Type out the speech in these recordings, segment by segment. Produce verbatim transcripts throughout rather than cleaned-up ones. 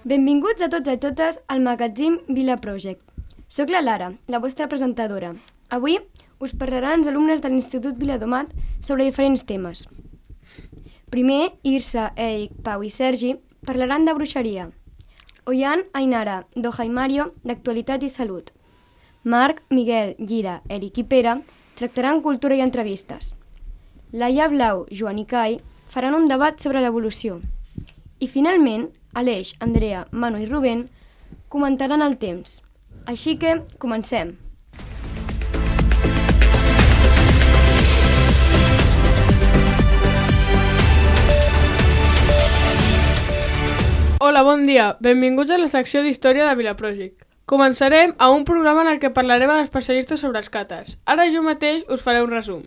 Benvinguts a tots i a totes al magazín Vila Project. Soc la Lara, la vostra presentadora. Avui us parlaran els alumnes de l'Institut Viladomat sobre diferents temes. Primer, Irsa, Eric, Pau i Sergi parlaran de bruixeria. Oian, Ainara, Doha i Mario, d'actualitat i salut. Marc, Miguel, Gira, Eric i Pere tractaran cultura i entrevistes. Laia, Blau, Joan i Kai faran un debat sobre l'evolució. I finalment, Aleix, Andrea, Manu i Rubén comentaran el temps. Així que, comencem. Hola, bon dia. Benvinguts a la secció d'Història de Vila Project. Començarem a un programa en el que parlarem amb especialistes sobre els càtars. Ara jo mateix us faré un resum.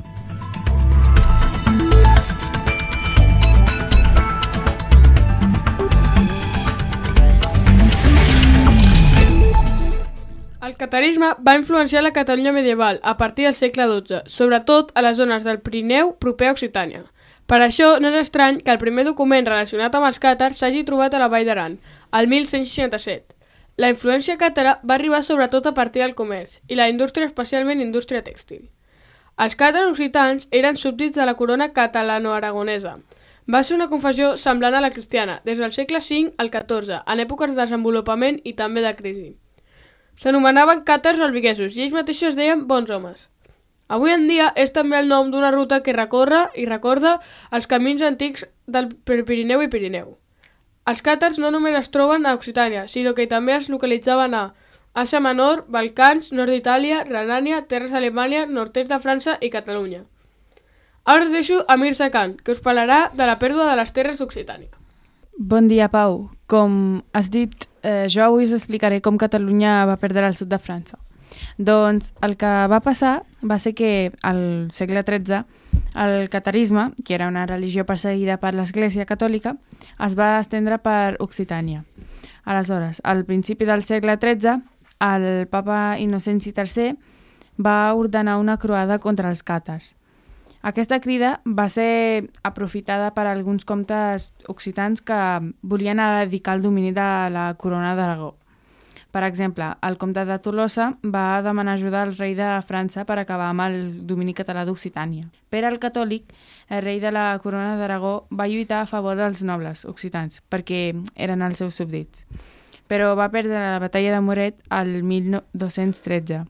El catarisme va influenciar la Catalunya medieval a partir del segle dotze, sobretot a les zones del Pirineu proper a Occitània. Per això no és estrany que el primer document relacionat amb els càtars s'hagi trobat a la Vall d'Aran, el mil cent seixanta-set. La influència càtara va arribar sobretot a partir del comerç i la indústria, especialment indústria tèxtil. Els càtars occitans eren súbdits de la corona catalano-aragonesa. Va ser una confessió semblant a la cristiana, des del segle cinc al catorze, en èpoques de desenvolupament i també de crisi. S'anomenaven càtars albiguesos i ells mateixos deien bons homes. Avui en dia és també el nom d'una ruta que recorre i recorda els camins antics del Pirineu i Pirineu. Els càtars no només es troben a Occitània, sinó que també es localitzaven a Àsia Menor, Balcans, nord d'Itàlia, Renània, terres d'Alemanya, nord-est de França i Catalunya. Ara us deixo a Mirza Khan, que us parlarà de la pèrdua de les terres d'Occitània. Bon dia, Pau. Com has dit, eh, jo avui us explicaré com Catalunya va perdre el sud de França. Doncs el que va passar va ser que al segle tretze el catarisme, que era una religió perseguida per l'Església Catòlica, es va estendre per Occitània. Aleshores, al principi del segle tretze, el papa Innocenci tercer va ordenar una croada contra els càtars. Aquesta crida va ser aprofitada per alguns comtes occitans que volien eradicar el domini de la corona d'Aragó. Per exemple, el comte de Tolosa va demanar ajuda al rei de França per acabar amb el domini català d'Occitània. Pere el Catòlic, el rei de la corona d'Aragó, va lluitar a favor dels nobles occitans, perquè eren els seus súbdits. Però va perdre la batalla de Moret el mil dos-cents tretze.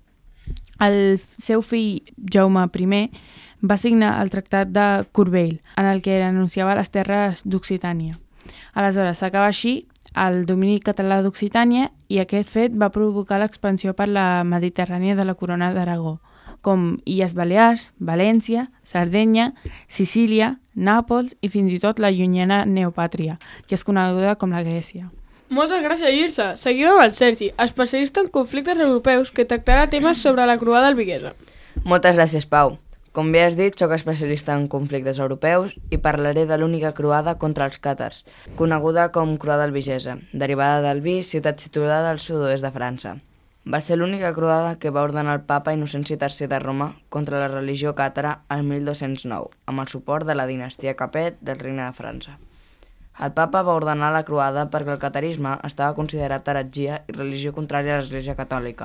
El seu fill, Jaume primer, va signar el Tractat de Corbeil, en el que renunciava a les terres d'Occitània. Aleshores, s'acaba així el domini català d'Occitània i aquest fet va provocar l'expansió per la Mediterrània de la corona d'Aragó, com Illes Balears, València, Sardenya, Sicília, Nàpols i fins i tot la llunyana Neopàtria, que és coneguda com la Grècia. Moltes gràcies, Irsa. Seguim amb el Sergi, especialista en conflictes europeus que tractarà temes sobre la croada albiguesa. Moltes gràcies, Pau. Com bé has dit, sóc especialista en conflictes europeus i parlaré de l'única croada contra els càtars, coneguda com croada albigesa, derivada d'Albi, ciutat situada al sud-oest de França. Va ser l'única croada que va ordenar el papa Innocenci tercer de Roma contra la religió càtara el mil dos-cents nou, amb el suport de la dinastia Capet del Regne de França. El papa va ordenar la croada perquè el catarisme estava considerat heretgia i religió contrària a l'Església Catòlica.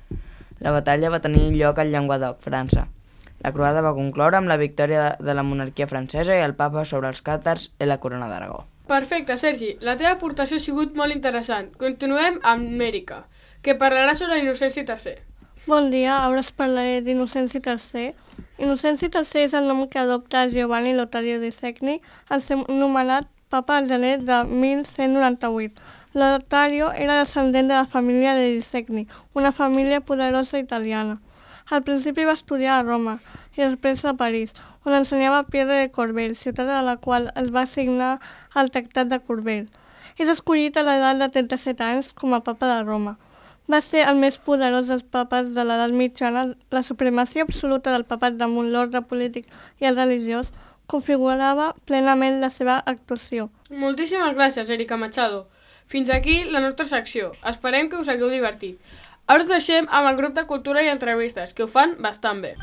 La batalla va tenir lloc al Llenguadoc, França. La croada va concloure amb la victòria de la monarquia francesa i el papa sobre els càtars i la corona d'Aragó. Perfecte, Sergi. La teva aportació ha sigut molt interessant. Continuem amb Mèrica, que parlarà sobre Innocenci tercer. Bon dia, ara us parlaré d'Innocenci tercer. Innocenci tercer és el nom que adopta Giovanni Lotario di Segni al ser nomenat papa al gener de mil cent noranta-vuit. Lotario era descendent de la família de Di Segni, una família poderosa italiana. Al principi va estudiar a Roma i després a París, on ensenyava a Pierre de Corbeil, ciutat a la qual es va signar el Tractat de Corbeil. És escollit a l'edat de trenta-set anys com a papa de Roma. Va ser el més poderós dels papes de l'edat mitjana. La supremacia absoluta del papat damunt l'ordre polític i el religiós configurava plenament la seva actuació. Moltíssimes gràcies, Erika Machado. Fins aquí la nostra secció. Esperem que us hagueu divertit. Ara us deixem amb el grup de cultura i entrevistes, que ho fan bastant bé.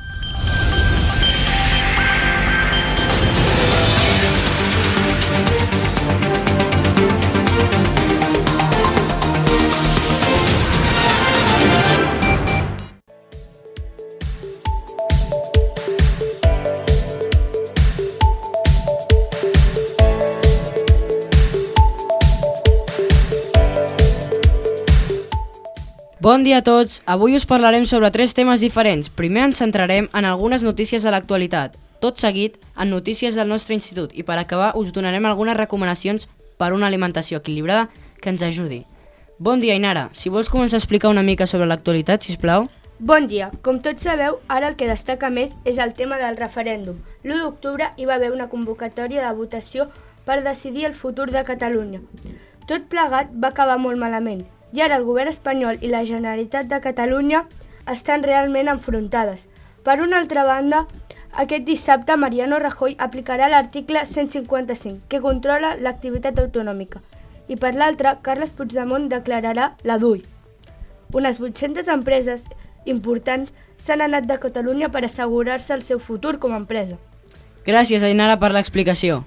Bon dia a tots. Avui us parlarem sobre tres temes diferents. Primer ens centrarem en algunes notícies de l'actualitat, tot seguit en notícies del nostre institut i per acabar us donarem algunes recomanacions per una alimentació equilibrada que ens ajudi. Bon dia, Ainara. Si vols començar a explicar una mica sobre l'actualitat, sisplau. Bon dia. Com tots sabeu, ara el que destaca més és el tema del referèndum. l'u d'octubre hi va haver una convocatòria de votació per decidir el futur de Catalunya. Tot plegat va acabar molt malament i ara el govern espanyol i la Generalitat de Catalunya estan realment enfrontades. Per una altra banda, aquest dissabte Mariano Rajoy aplicarà l'article cent cinquanta-cinc, que controla l'activitat autonòmica, i per l'altra, Carles Puigdemont declararà la D U I. Unes vuit-centes empreses importants s'han anat de Catalunya per assegurar-se el seu futur com a empresa. Gràcies, Ainara, per l'explicació.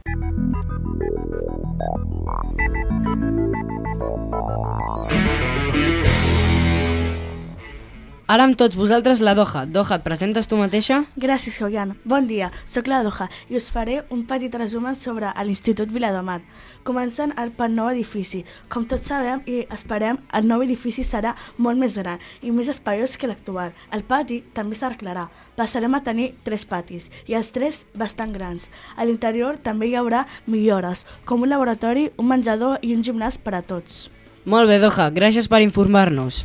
Ara amb tots vosaltres la Doha. Doha, et presentes tu mateixa? Gràcies, Joian. Bon dia, sóc la Doha i us faré un petit resum sobre l'Institut Viladomat. Començant pel nou edifici. Com tots sabem i esperem, el nou edifici serà molt més gran i més espaiós que l'actual. El pati també s'arreglarà. Passarem a tenir tres patis i els tres bastant grans. A l'interior també hi haurà millores, com un laboratori, un menjador i un gimnàs per a tots. Molt bé, Doha. Gràcies per informar-nos.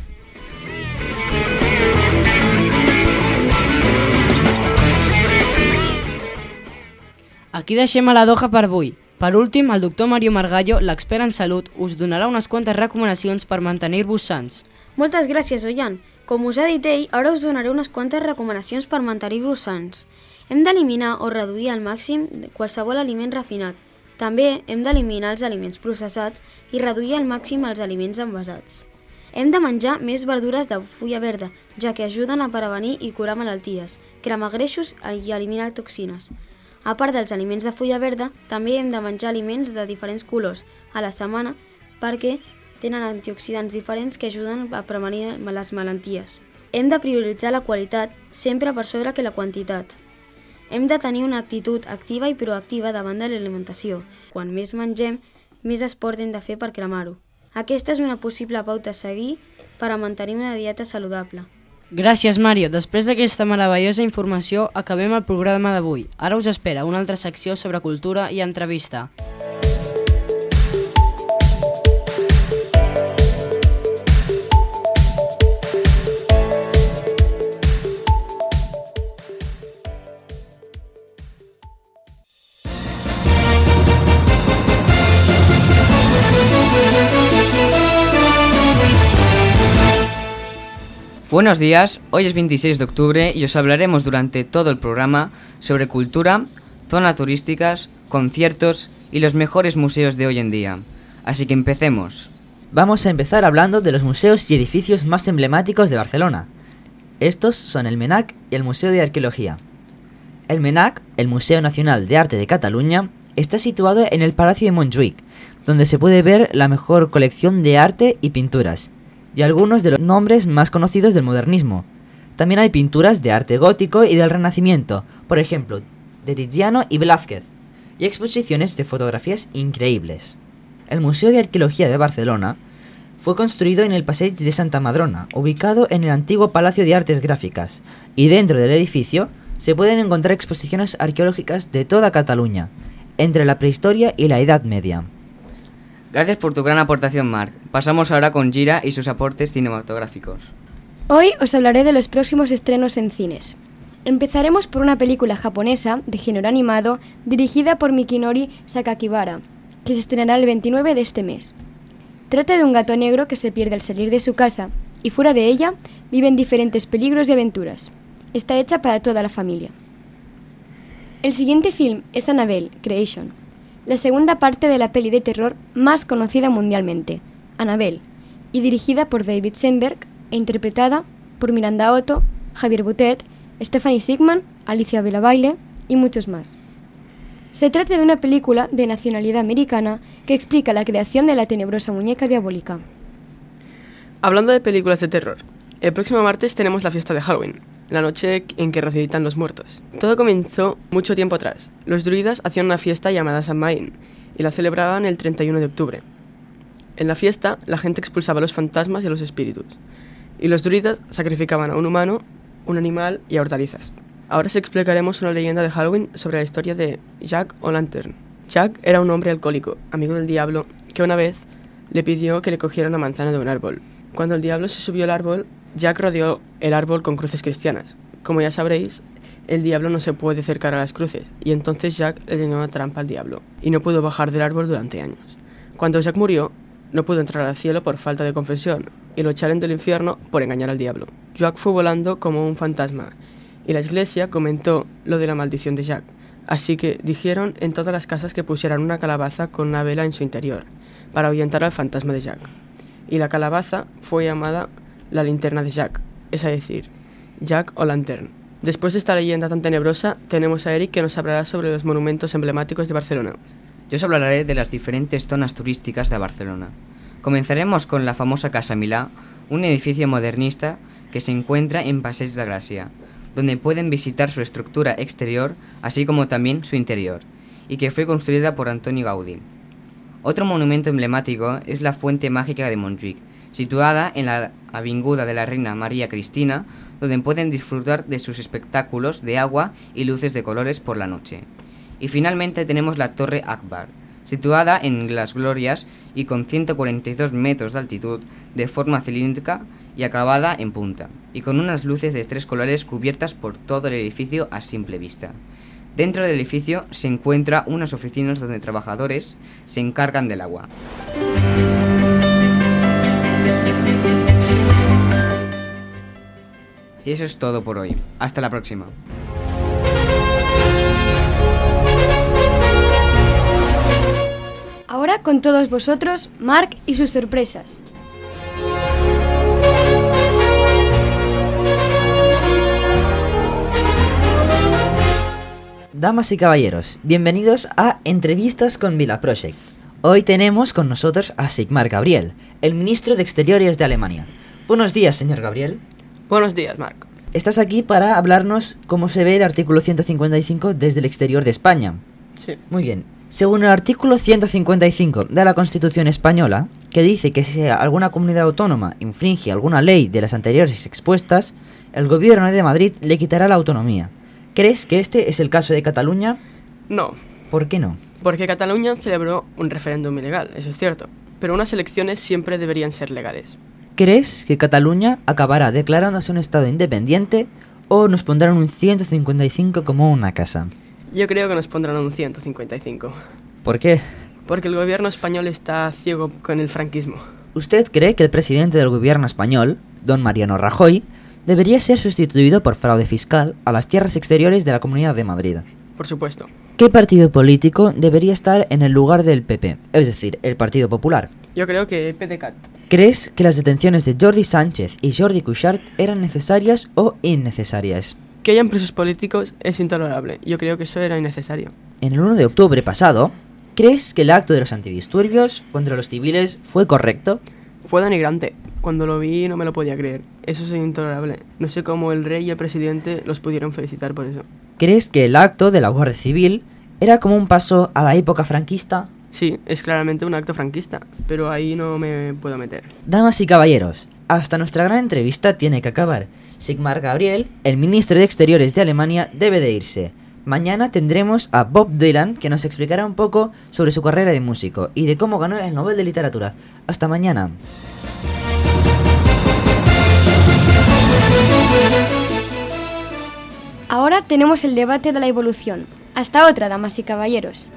Aquí deixem a la Doha per avui. Per últim, el doctor Mario Margallo, l'expert en salut, us donarà unes quantes recomanacions per mantenir-vos sants. Moltes gràcies, Oian. Com us ha dit ell, ara us donaré unes quantes recomanacions per mantenir-vos sants. Hem d'eliminar o reduir al màxim qualsevol aliment refinat. També hem d'eliminar els aliments processats i reduir al màxim els aliments envasats. Hem de menjar més verdures de fulla verda, ja que ajuden a prevenir i curar malalties, cremar greixos i eliminar toxines. A part dels aliments de fulla verda, també hem de menjar aliments de diferents colors a la setmana perquè tenen antioxidants diferents que ajuden a prevenir les malalties. Hem de prioritzar la qualitat sempre per sobre que la quantitat. Hem de tenir una actitud activa i proactiva davant de l'alimentació. Quan més mengem, més esport hem de fer per cremar-ho. Aquesta és una possible pauta a seguir per a mantenir una dieta saludable. Gràcies, Mario. Després d'aquesta meravellosa informació, acabem el programa d'avui. Ara us espera una altra secció sobre cultura i entrevista. Buenos días, hoy es veintiséis de octubre y os hablaremos durante todo el programa sobre cultura, zonas turísticas, conciertos y los mejores museos de hoy en día. Así que empecemos. Vamos a empezar hablando de los museos y edificios más emblemáticos de Barcelona. Estos son el MENAC y el Museo de Arqueología. El MENAC, el Museo Nacional de Arte de Cataluña, está situado en el Palacio de Montjuïc, donde se puede ver la mejor colección de arte y pinturas, y algunos de los nombres más conocidos del modernismo. También hay pinturas de arte gótico y del Renacimiento, por ejemplo, de Tiziano y Velázquez, y exposiciones de fotografías increíbles. El Museo de Arqueología de Barcelona fue construido en el Passeig de Santa Madrona, ubicado en el antiguo Palacio de Artes Gráficas, y dentro del edificio se pueden encontrar exposiciones arqueológicas de toda Cataluña, entre la prehistoria y la Edad Media. Gracias por tu gran aportación, Marc. Pasamos ahora con Gira y sus aportes cinematográficos. Hoy os hablaré de los próximos estrenos en cines. Empezaremos por una película japonesa de género animado dirigida por Mikinori Sakakibara, que se estrenará el veintinueve de este mes. Trata de un gato negro que se pierde al salir de su casa y fuera de ella viven diferentes peligros y aventuras. Está hecha para toda la familia. El siguiente film es Annabelle Creation, la segunda parte de la peli de terror más conocida mundialmente, Annabelle, y dirigida por David Sandberg e interpretada por Miranda Otto, Javier Botet, Stephanie Sigman, Alicia Villabaile y muchos más. Se trata de una película de nacionalidad americana que explica la creación de la tenebrosa muñeca diabólica. Hablando de películas de terror, el próximo martes tenemos la fiesta de Halloween, la noche en que resucitan los muertos. Todo comenzó mucho tiempo atrás. Los druidas hacían una fiesta llamada Samhain y la celebraban el treinta y uno de octubre. En la fiesta, la gente expulsaba a los fantasmas y a los espíritus. y los druidas sacrificaban a un humano, un animal y a hortalizas. Ahora os explicaremos una leyenda de Halloween sobre la historia de Jack O'Lantern. Jack era un hombre alcohólico, amigo del diablo, que una vez le pidió que le cogiera una manzana de un árbol. Cuando el diablo se subió al árbol, Jack rodeó el árbol con cruces cristianas. Como ya sabréis, el diablo no se puede acercar a las cruces, y entonces Jack le tendió una trampa al diablo, y no pudo bajar del árbol durante años. Cuando Jack murió, no pudo entrar al cielo por falta de confesión, y lo echaron del infierno por engañar al diablo. Jack fue volando como un fantasma, y la iglesia comentó lo de la maldición de Jack, así que dijeron en todas las casas que pusieran una calabaza con una vela en su interior, para ahuyentar al fantasma de Jack. Y la calabaza fue llamada la linterna de Jack, es decir, Jack O'Lantern. Después de esta leyenda tan tenebrosa, tenemos a Eric que nos hablará sobre los monumentos emblemáticos de Barcelona. Yo os hablaré de las diferentes zonas turísticas de Barcelona. Comenzaremos con la famosa Casa Milà, un edificio modernista que se encuentra en Passeig de Gràcia, donde pueden visitar su estructura exterior, así como también su interior, y que fue construida por Antoni Gaudí. Otro monumento emblemático es la Fuente Mágica de Montjuïc, situada en la Avinguda de la Reina María Cristina, donde pueden disfrutar de sus espectáculos de agua y luces de colores por la noche. Y finalmente tenemos la Torre Akbar, situada en Las Glorias y con ciento cuarenta y dos metros de altitud, de forma cilíndrica y acabada en punta, y con unas luces de tres colores cubiertas por todo el edificio a simple vista. Dentro del edificio se encuentran unas oficinas donde trabajadores se encargan del agua. Y eso es todo por hoy. Hasta la próxima. Ahora con todos vosotros, Marc y sus sorpresas. Damas y caballeros, bienvenidos a Entrevistas con Vila Project. Hoy tenemos con nosotros a Sigmar Gabriel, el ministro de Exteriores de Alemania. Buenos días, señor Gabriel. Buenos días, Marc. Estás aquí para hablarnos cómo se ve el artículo ciento cincuenta y cinco desde el exterior de España. Sí. Muy bien. Según el artículo ciento cincuenta y cinco de la Constitución española, que dice que si alguna comunidad autónoma infringe alguna ley de las anteriores expuestas, el gobierno de Madrid le quitará la autonomía. ¿Crees que este es el caso de Cataluña? No. ¿Por qué no? Porque Cataluña celebró un referéndum ilegal, eso es cierto, pero unas elecciones siempre deberían ser legales. ¿Crees que Cataluña acabará declarándose un estado independiente o nos pondrán un ciento cincuenta y cinco como una casa? Yo creo que nos pondrán un ciento cincuenta y cinco. ¿Por qué? Porque el gobierno español está ciego con el franquismo. ¿Usted cree que el presidente del gobierno español, don Mariano Rajoy, debería ser sustituido por fraude fiscal a las tierras exteriores de la Comunidad de Madrid? Por supuesto. ¿Qué partido político debería estar en el lugar del P P, es decir, el Partido Popular? Yo creo que P D C A T. ¿Crees que las detenciones de Jordi Sánchez y Jordi Cuixart eran necesarias o innecesarias? Que hayan presos políticos es intolerable. Yo creo que eso era innecesario. En el uno de octubre pasado, ¿crees que el acto de los antidisturbios contra los civiles fue correcto? Fue denigrante. Cuando lo vi no me lo podía creer. Eso es intolerable. No sé cómo el rey y el presidente los pudieron felicitar por eso. ¿Crees que el acto de la Guardia Civil era como un paso a la época franquista? Sí, es claramente un acto franquista, pero ahí no me puedo meter. Damas y caballeros, hasta nuestra gran entrevista tiene que acabar. Sigmar Gabriel, el ministro de Exteriores de Alemania, debe de irse. Mañana tendremos a Bob Dylan, que nos explicará un poco sobre su carrera de músico y de cómo ganó el Nobel de Literatura. Hasta mañana. Ahora tenemos el debate de la evolución. Hasta otra, damas y caballeros.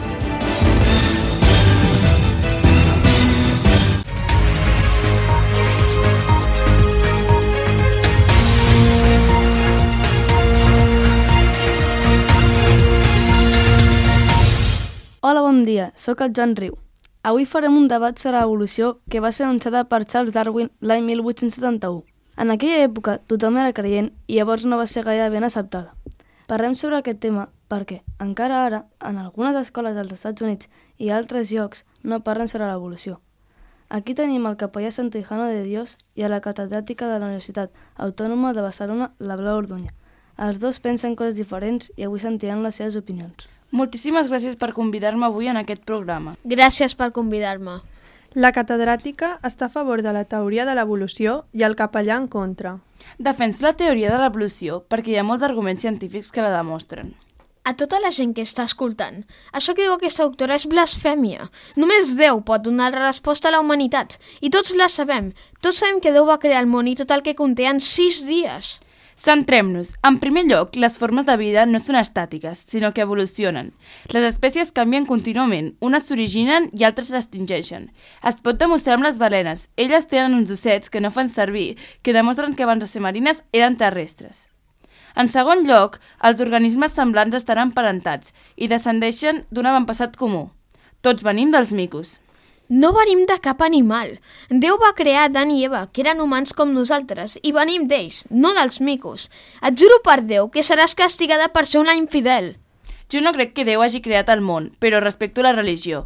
Hola, bon dia, sóc el Joan Riu. Avui farem un debat sobre l'evolució que va ser anunciada per Charles Darwin l'any mil vuit-cents setanta-u. En aquella època tothom era creient i llavors no va ser gaire ben acceptada. Parlem sobre aquest tema perquè encara ara, en algunes escoles dels Estats Units i altres llocs, no parlen sobre l'evolució. Aquí tenim el capellà Santijano de Dios i a la catedràtica de la Universitat Autònoma de Barcelona, la Blau Orduña. Els dos pensen coses diferents i avui sentiran les seves opinions. Moltíssimes gràcies per convidar-me avui en aquest programa. Gràcies per convidar-me. La catedràtica està a favor de la teoria de l'evolució i el capellà en contra. Defenso la teoria de l'evolució perquè hi ha molts arguments científics que la demostren. A tota la gent que està escoltant, això que diu aquesta doctora és blasfèmia. Només Déu pot donar la resposta a la humanitat. I tots la sabem. Tots sabem que Déu va crear el món i tot el que conté en sis dies. Centrem-nos. En primer lloc, les formes de vida no són estàtiques, sinó que evolucionen. Les espècies canvien contínuament, unes s'originen i altres s'extingeixen. Es pot demostrar amb les balenes. Elles tenen uns ossets que no fan servir, que demostren que abans de ser marines eren terrestres. En segon lloc, els organismes semblants estan emparentats i descendeixen d'un avantpassat comú. Tots venim dels micos. No venim de cap animal. Déu va crear Adán i Eva, que eren humans com nosaltres, i venim d'ells, no dels micos. Et juro per Déu que seràs castigada per ser una infidel. Jo no crec que Déu hagi creat el món, però respecto la religió.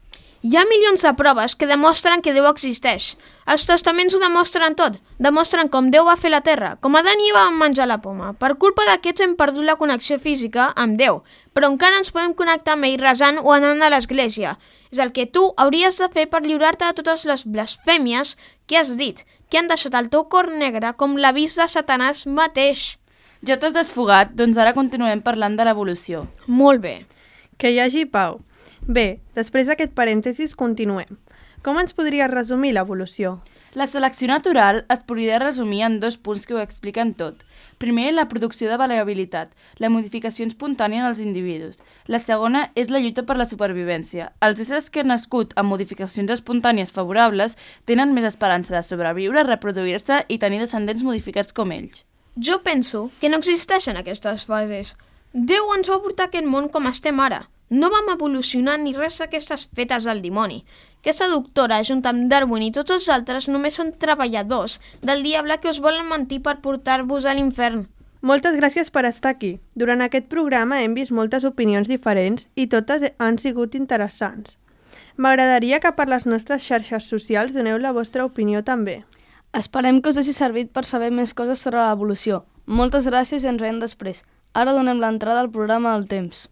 Hi ha milions de proves que demostren que Déu existeix. Els testaments ho demostren tot. Demostren com Déu va fer la terra, com Adán i Eva van menjar la poma. Per culpa d'aquests hem perdut la connexió física amb Déu, però encara ens podem connectar amb ell resant o anant a l'església. És el que tu hauries de fer per lliurar-te de totes les blasfèmies que has dit, que han deixat el teu cor negre com l'avís de Satanàs mateix. Ja t'has desfogat, doncs ara continuem parlant de l'evolució. Molt bé. Que hi hagi pau. Bé, després d'aquest parèntesis continuem. Com ens podries resumir l'evolució? La selecció natural es podria resumir en dos punts que ho expliquen tot. Primer, la producció de variabilitat, la modificació espontània en els individus. La segona és la lluita per la supervivència. Els éssers que han nascut amb modificacions espontànies favorables tenen més esperança de sobreviure, reproduir-se i tenir descendents modificats com ells. Jo penso que no existeixen aquestes fases. Déu ens va portar a aquest món com estem ara. No vam evolucionar ni res d'aquestes fetes del dimoni. Aquesta doctora, junt amb Darwin i tots els altres, només són treballadors del diable que us volen mentir per portar-vos a l'infern. Moltes gràcies per estar aquí. Durant aquest programa hem vist moltes opinions diferents i totes han sigut interessants. M'agradaria que per les nostres xarxes socials doneu la vostra opinió també. Esperem que us hagi servit per saber més coses sobre l'evolució. Moltes gràcies i ens veiem després. Ara donem l'entrada al programa del temps.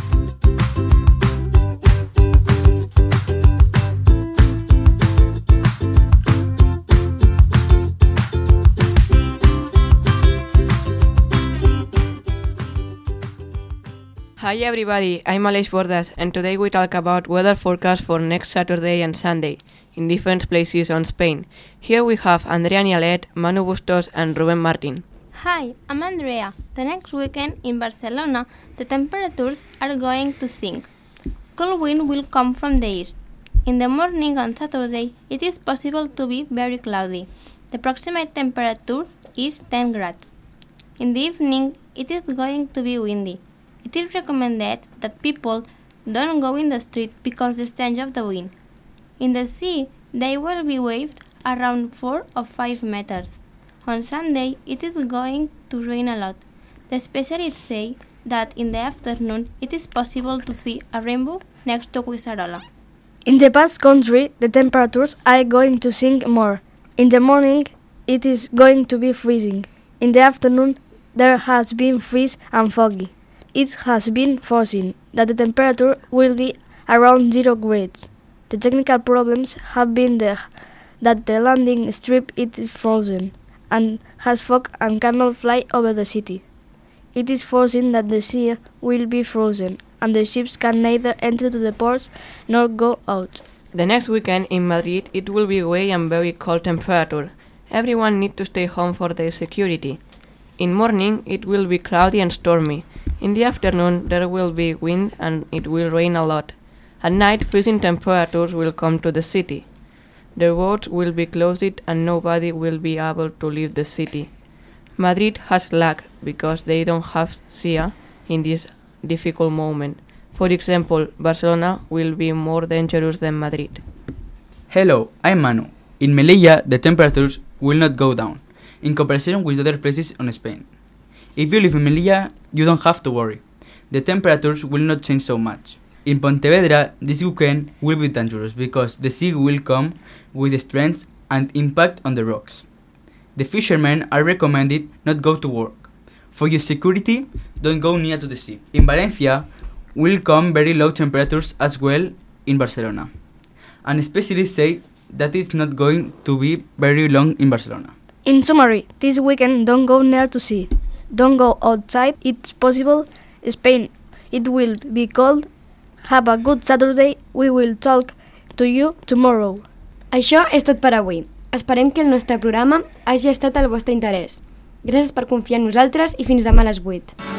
Hi everybody, I'm Aleix Bordas and today we talk about weather forecast for next Saturday and Sunday in different places on Spain. Here we have Andrea Nialet, Manu Bustos and Ruben Martin. Hi, I'm Andrea. The next weekend in Barcelona, the temperatures are going to sink. Cold wind will come from the east. In the morning on Saturday, it is possible to be very cloudy. The approximate temperature is ten grads. In the evening, it is going to be windy. It is recommended that people don't go in the street because of the stench of the wind. In the sea, they will be waved around four or five meters. On Sunday, it is going to rain a lot. The specialists say that in the afternoon, it is possible to see a rainbow next to Guisarola. In the Basque Country, the temperatures are going to sink more. In the morning, it is going to be freezing. In the afternoon, there has been freeze and foggy. It has been foreseen that the temperature will be around zero grades. The technical problems have been the, that the landing strip is frozen and has fog and cannot fly over the city. It is foreseen that the sea will be frozen and the ships can neither enter to the ports nor go out. The next weekend in Madrid it will be away and very cold temperature. Everyone needs to stay home for their security. In morning it will be cloudy and stormy. In the afternoon there will be wind and it will rain a lot. At night freezing temperatures will come to the city. The roads will be closed and nobody will be able to leave the city. Madrid has luck because they don't have sea in this difficult moment. For example, Barcelona will be more dangerous than Madrid. Hello, I'm Manu. In Melilla, the temperatures will not go down, in comparison with other places on Spain. If you live in Melilla, you don't have to worry. The temperatures will not change so much. In Pontevedra, this weekend will be dangerous because the sea will come with strength and impact on the rocks. The fishermen are recommended not go to work. For your security, don't go near to the sea. In Valencia, will come very low temperatures as well in Barcelona. and specialists say that it's not going to be very long in Barcelona. In summary, this weekend don't go near to sea. Don't go outside, it's possible. Spain, it will be cold. Have a good Saturday. We will talk to you tomorrow. Això és tot per avui. Esperem que el nostre programa hagi estat al vostre interès. Gràcies per confiar en nosaltres i fins demà a les vuit.